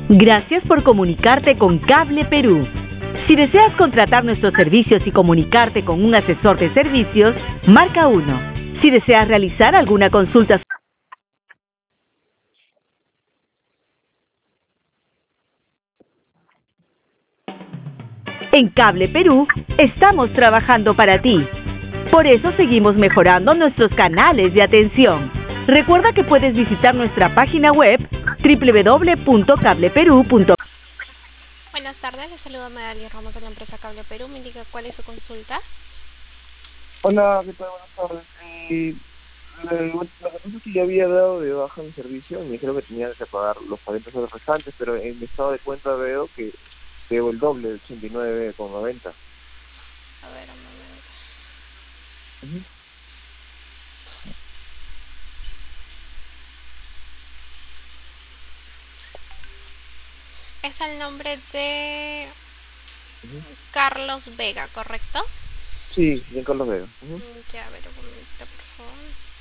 Gracias por comunicarte con Cable Perú. Si deseas contratar nuestros servicios y comunicarte con un asesor de servicios, marca 1. Si deseas realizar alguna consulta. En Cable Perú estamos trabajando para ti. Por eso seguimos mejorando nuestros canales de atención. Recuerda que puedes visitar nuestra página web www.cableperú.com. Buenas tardes, les saluda Medallia Ramos de la empresa Cable Perú. Me indica cuál es su consulta. Hola, ¿qué tal? Buenas tardes. La cosa es que ya había dado de baja mi servicio y me dijeron que tenía que pagar los 40 soles restantes, pero en mi estado de cuenta veo que debo el doble, el 89,90. A ver, un momento. Es el nombre de Carlos Vega, ¿correcto? Sí, bien Carlos Vega. Ya, a ver, un momento, por favor.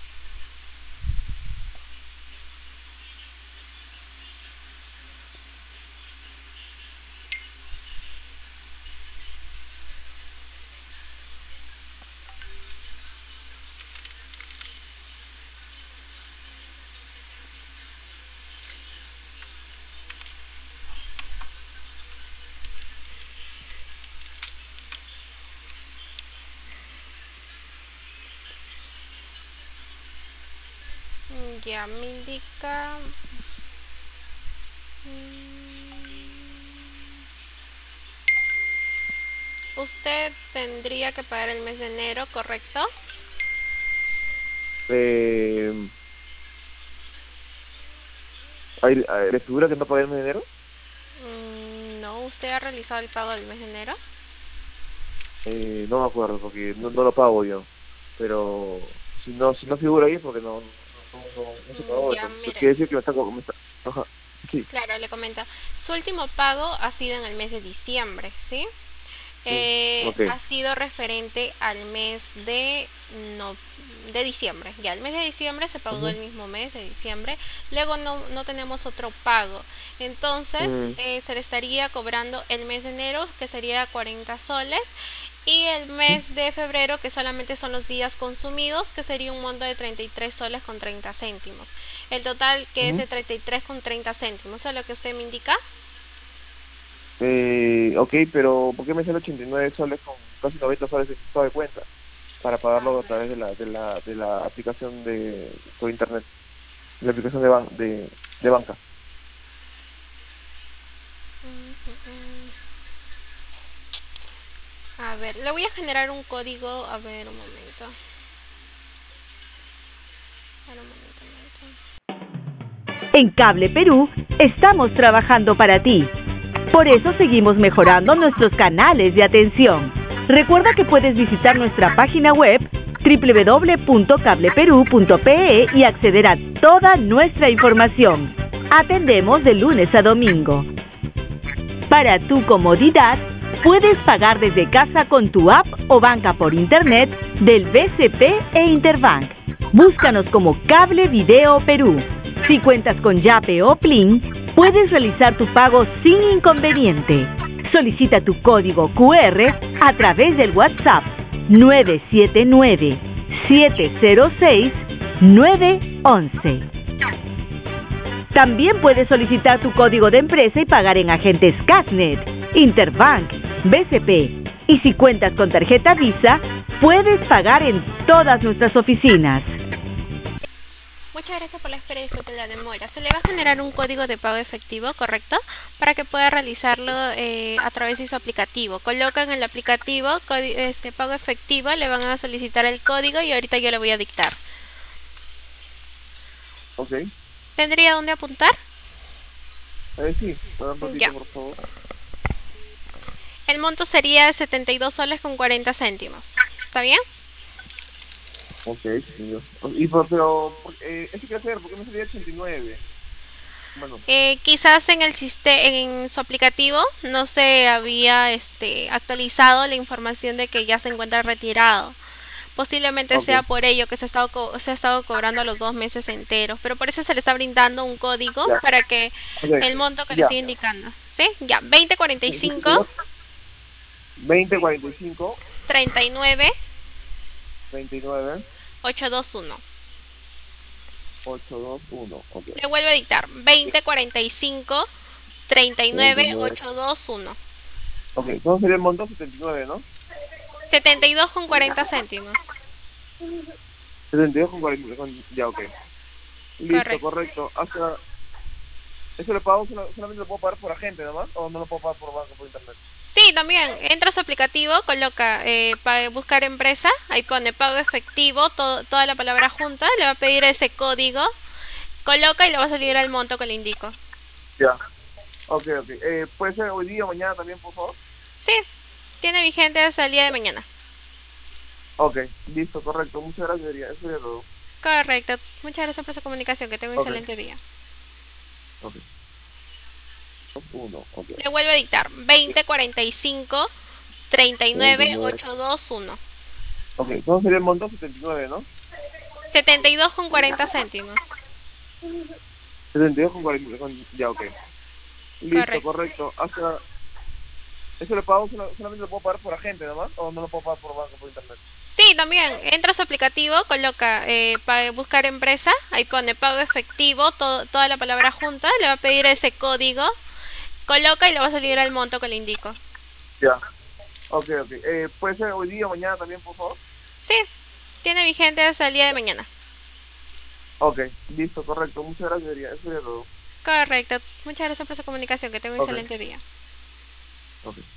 Ya, me indica... Usted tendría que pagar el mes de enero, ¿correcto? ¿Le figura que no pagué el mes de enero? No, ¿usted ha realizado el pago del mes de enero? No me acuerdo porque no lo pago yo. Pero si no figura ahí es porque no se pagó Ya, eso. mire. Quiere decir que me está... Ajá, sí. Claro, le comento. Su último pago ha sido en el mes de diciembre, ¿sí? Okay. Ha sido referente al mes de diciembre. Ya, el mes de diciembre se pagó el mismo mes de diciembre. Luego no tenemos otro pago. Entonces se le estaría cobrando el mes de enero, que sería 40 soles. Y el mes de febrero, que solamente son los días consumidos, que sería un monto de 33 soles con 30 céntimos. El total que es de 33 con 30 céntimos. ¿Eso es lo que usted me indica? Ok, pero ¿por qué me sale 89 soles con casi 90 soles en mi estado de cuenta? Para pagarlo a través de la aplicación por internet, la aplicación de banca. A ver, le voy a generar un código. A ver, un momento. En Cable Perú estamos trabajando para ti. Por eso seguimos mejorando nuestros canales de atención. Recuerda que puedes visitar nuestra página web www.cableperú.pe y acceder a toda nuestra información. Atendemos de lunes a domingo. Para tu comodidad, puedes pagar desde casa con tu app o banca por internet del BCP e Interbank. Búscanos como Cable Video Perú. Si cuentas con Yape o Plin, puedes realizar tu pago sin inconveniente. Solicita tu código QR a través del WhatsApp 979-706-911. También puedes solicitar tu código de empresa y pagar en agentes Casnet, Interbank, BCP. Y si cuentas con tarjeta Visa, puedes pagar en todas nuestras oficinas. Muchas gracias por la espera y disculpe la demora. Se le va a generar un código de pago efectivo, ¿correcto? Para que pueda realizarlo a través de su aplicativo. Colocan en el aplicativo pago efectivo, le van a solicitar el código y ahorita yo le voy a dictar. Ok. ¿Tendría dónde apuntar? Sí, un poquito, por favor. El monto sería 72 soles con 40 céntimos. ¿Está bien? Ok, señor. ¿Eso qué hacer? ¿Por qué me salía 89? Bueno. Quizás en su aplicativo no se había actualizado la información de que ya se encuentra retirado. Posiblemente sea por ello que se ha estado cobrando los 2 meses enteros, pero por eso se le está brindando un código para que el monto que le estoy indicando. ¿Sí? Ya, 2045 2045 39 39 821. 821. Ok. Le vuelvo a dictar, 2045 39 821. Ok, entonces sería el monto 79, ¿no? 72,40 céntimos. 72 con 40, ya, ok. Listo, correcto. Hasta, ¿eso le pago solamente lo puedo pagar por agente nomás? ¿O no lo puedo pagar por banco, por internet? Sí, también. Entra a su aplicativo, coloca para buscar empresa, ahí pone pago efectivo, toda la palabra junta, le va a pedir ese código, coloca y le va a salir el monto que le indico. Ya. Ok, ok. ¿Puede ser hoy día o mañana también, por favor? Sí, tiene vigente hasta el día de mañana. Ok, listo, correcto. Muchas gracias, Adrián. Eso sería todo. Correcto. Muchas gracias por su comunicación. Que tenga un excelente día. Ok. 1, ok. Le vuelvo a dictar, 2045 39 821. Ok, entonces sería el monto 79, ¿no? 72,40 céntimos. 72 con 40, ya, ok. Listo, correcto. Hasta, ¿eso le pago solamente lo puedo pagar por agente nomás? ¿O no lo puedo pagar por banco, por internet? Sí, también. Entra a su aplicativo, coloca para buscar empresa, ahí pone pago efectivo, toda la palabra junta, le va a pedir ese código, coloca y le va a salir el monto que le indico. Ya. Ok, ok. ¿Puede ser hoy día o mañana también, por favor? Sí, tiene vigente hasta el día de mañana. Ok, listo, correcto. Muchas gracias, Adrián. Eso sería todo. Correcto. Muchas gracias por su comunicación. Que tenga un excelente día. Ok.